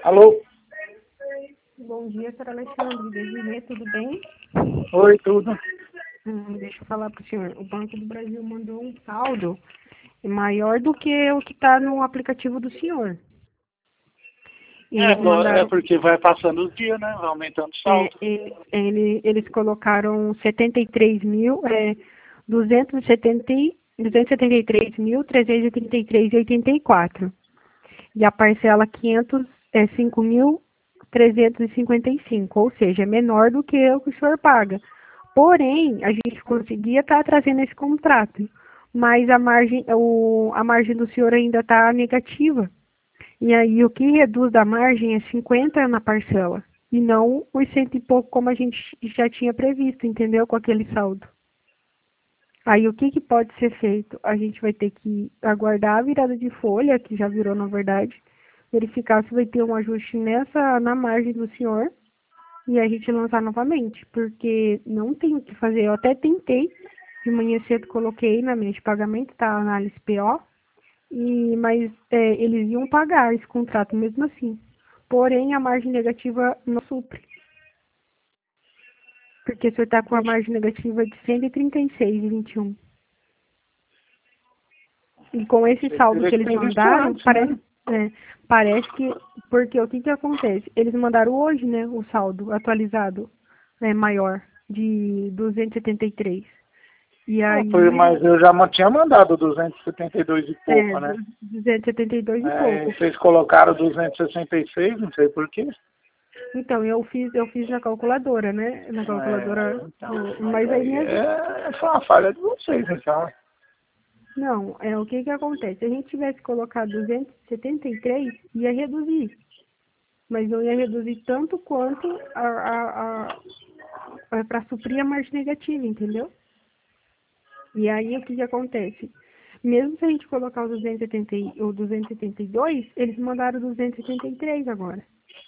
Alô? Bom dia, senhor Alexandre. Desirê, tudo bem? Oi, tudo. Deixa eu falar para o senhor. O Banco do Brasil mandou um saldo maior do que o que está no aplicativo do senhor. E eles mandaram, Porque vai passando os dias, né? Vai aumentando o saldo. eles colocaram 273.333,84. E a parcela 5.355, ou seja, é menor do que o que o senhor paga. Porém, a gente conseguia estar trazendo esse contrato, mas a margem do senhor ainda está negativa. E aí o que reduz da margem é 50 na parcela, e não os cento e pouco como a gente já tinha previsto, entendeu? Com aquele saldo. Aí o que pode ser feito? A gente vai ter que aguardar a virada de folha, que já virou na verdade, verificar se vai ter um ajuste na margem do senhor, e a gente lançar novamente, porque não tem o que fazer. Eu até tentei, de manhã cedo coloquei na minha de pagamento, tá? Análise PO, mas eles iam pagar esse contrato mesmo assim. Porém, a margem negativa não supre. Porque o senhor está com a margem negativa de 136,21. E com esse saldo que eles mandaram, parece que... Porque o que acontece? Eles mandaram hoje, né, o saldo atualizado, maior, de 273. E aí... Mas eu já tinha mandado 272 e pouco, né? 272 e pouco. Vocês colocaram 266, não sei por quê. Então, eu fiz na calculadora, né? Na calculadora... Mas aí foi uma falha de vocês, então. Não, o que acontece? Se a gente tivesse colocado 273, ia reduzir. Mas não ia reduzir tanto quanto para suprir a margem negativa, entendeu? E aí o que acontece? Mesmo se a gente colocar o 270 ou 272, eles mandaram 273 agora.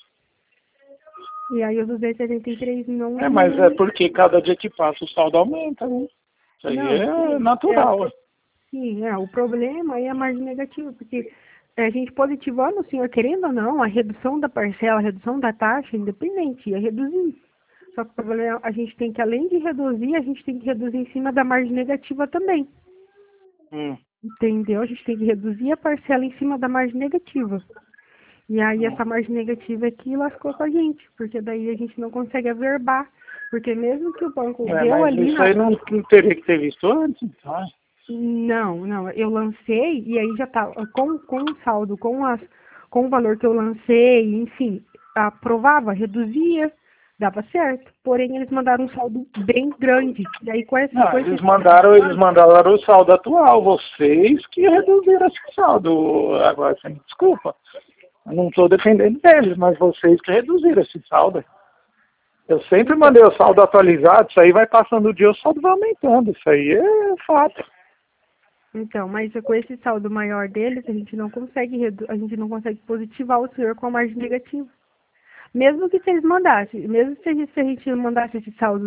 E aí o 273 não... Mas é porque cada dia que passa o saldo aumenta, né? Isso aí é natural. Sim, o problema é a margem negativa, porque a gente positivando o senhor, querendo ou não, a redução da parcela, a redução da taxa, independente, ia reduzir. Só que o problema, a gente tem que, além de reduzir, a gente tem que reduzir em cima da margem negativa também. Entendeu? A gente tem que reduzir a parcela em cima da margem negativa. E aí essa margem negativa aqui lascou com a gente, porque daí a gente não consegue averbar. Porque mesmo que o banco deu mas ali... Isso aí não teria que ter visto antes, tá? Não, eu lancei e aí já tá com o saldo, com o valor que eu lancei, enfim, aprovava, reduzia, dava certo. Porém, eles mandaram um saldo bem grande. E aí eles mandaram o saldo atual, vocês que reduziram esse saldo. Agora você me desculpa. Eu não estou defendendo eles, mas vocês que reduziram esse saldo. Eu sempre mandei o saldo atualizado, isso aí vai passando o dia, o saldo vai aumentando, isso aí é fato. Então, mas com esse saldo maior deles, a gente não consegue positivar o senhor com a margem negativa. Mesmo que se eles mandassem, mesmo se a gente mandasse esse saldo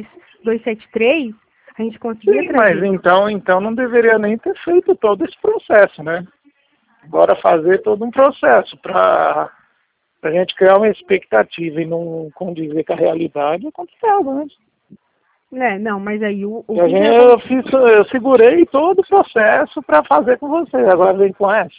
273, a gente conseguia trazer. Mas então não deveria nem ter feito todo esse processo, né? Agora fazer todo um processo para a gente criar uma expectativa e não condizer com a realidade é complicado, né? Não, mas aí eu segurei todo o processo para fazer com você, agora vem com essa.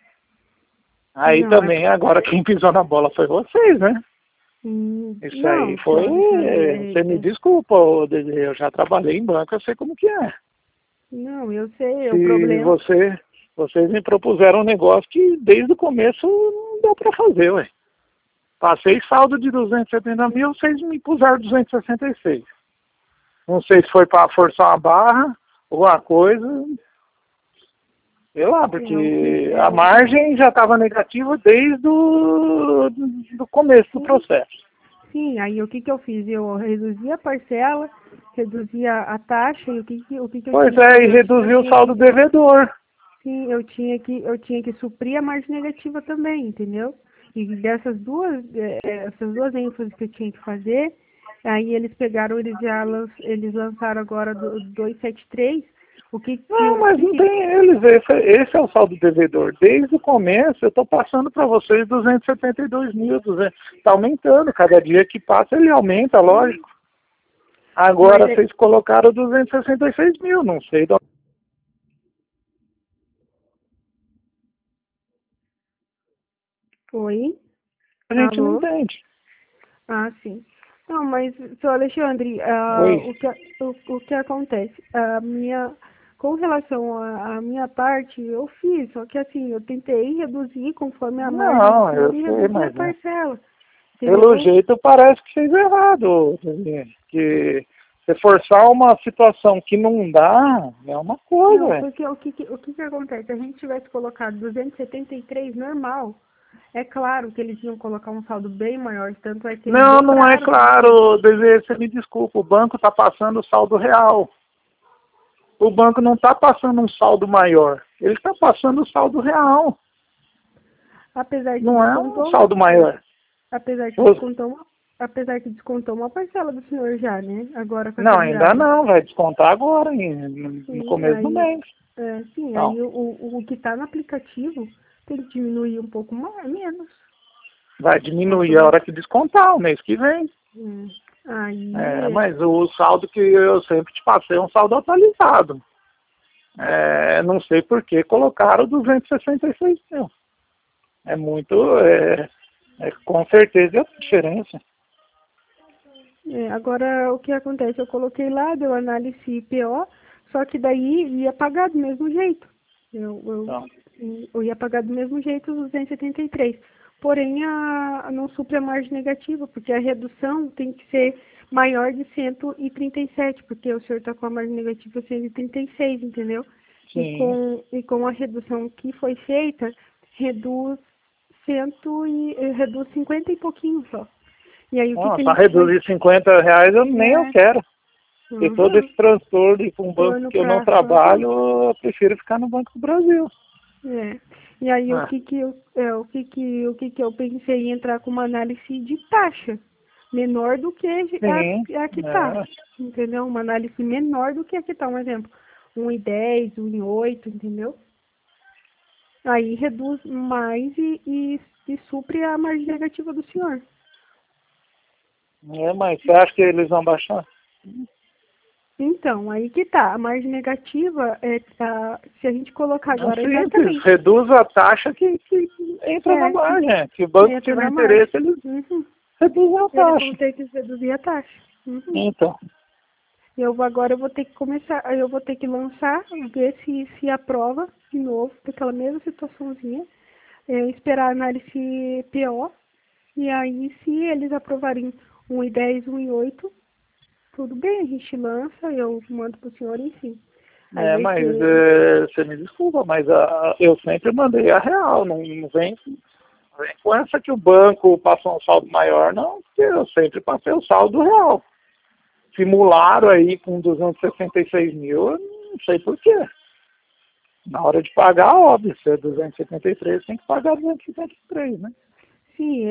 Aí também, agora quem pisou na bola foi vocês, né? Isso aí foi... Você me desculpa, eu já trabalhei em banco, eu sei como que é. Não, eu sei, o problema... Vocês me propuseram um negócio que desde o começo não deu para fazer, ué. Passei saldo de 270 mil, vocês me puseram 266. Não sei se foi para forçar uma barra, alguma coisa. Sei lá, porque a margem já estava negativa desde do começo do processo. Sim, aí o que eu fiz? Eu reduzi a parcela, reduzi a taxa, e o que eu Pois e reduziu o saldo devedor. Sim, eu tinha que suprir a margem negativa também, entendeu? E essas duas ênfases que eu tinha que fazer, aí eles pegaram, eles lançaram agora do 273, Não, mas não tem eles. Esse é o saldo devedor. Desde o começo, eu estou passando para vocês 272 mil. Está aumentando. Cada dia que passa, ele aumenta, lógico. Agora, vocês colocaram 266 mil. Não sei de onde. Oi? A gente Alô? não entende. Ah, sim. Não, mas, senhor Alexandre, o que acontece? Com relação à minha parte, eu fiz, só que assim, eu tentei reduzir conforme a margem do Não, eu senhor e sei, reduzir a mas parcela. pelo Entendeu? jeito parece que fez errado. Que se forçar uma situação que não dá, é uma coisa, Não, velho. porque o que acontece? Se a gente tivesse colocado 273 normal, é claro que eles iam colocar um saldo bem maior, tanto é que eles Não, não é dobraram. claro, Desirê, você me desculpa, o banco está passando o saldo real. O banco não está passando um saldo maior, ele está passando o saldo real. Apesar que Não é um descontou, saldo maior. apesar que descontou uma parcela do senhor já, né? Agora com Não, essa ainda virada. não, vai descontar agora, no Sim, começo do mês. sim, Então, aí o que está no aplicativo tem que diminuir um pouco mais, menos. vai diminuir a hora que descontar, o mês que vem. Aí, Mas o saldo que eu sempre te passei é um saldo atualizado. Não sei por que colocaram 266 mil. É muito, com certeza é a diferença. agora o que acontece? Eu coloquei lá, deu análise IPO, só que daí ia pagar do mesmo jeito. Então, Eu ia pagar do mesmo jeito os 273. Porém, não supre a margem negativa, porque a redução tem que ser maior de 137, porque o senhor está com a margem negativa 136, entendeu? sim. E com a redução que foi feita, reduz reduz 50 e pouquinho só. E aí o que a Para gente vai... reduzir R$ 50, nem eu quero. E todo esse transtorno e com um Do banco ano que eu não pra... trabalho, eu prefiro ficar no Banco do Brasil. E aí Ah, o que eu pensei em entrar com uma análise de taxa menor do que sim. a que tá, entendeu? Uma análise menor do que a que tá, um exemplo, 1,10, 1,8, entendeu? Aí reduz mais e supre a margem negativa do senhor. Mas você acha que eles vão baixar? Então, aí que tá, a margem negativa, se a gente colocar É agora simples, exatamente, reduz a taxa que entra na margem. Se o banco entra tiver na margem. interesse, eles reduzem a Eles vão taxa. ter que reduzir a taxa. Então, Agora eu vou ter que começar, eu vou ter que lançar, ver se aprova de novo, daquela mesma situaçãozinha, esperar a análise PO, e aí se eles aprovarem 1,10, 1,8, tudo bem, a gente lança, eu mando pro senhor, enfim. Aí vai mas ser, você me desculpa, mas eu sempre mandei a real, não vem com essa que o banco passou um saldo maior, não, porque eu sempre passei o saldo real. Simularam aí com 266 mil, eu não sei por quê. Na hora de pagar, óbvio, se é 273, tem que pagar 273, né? sim,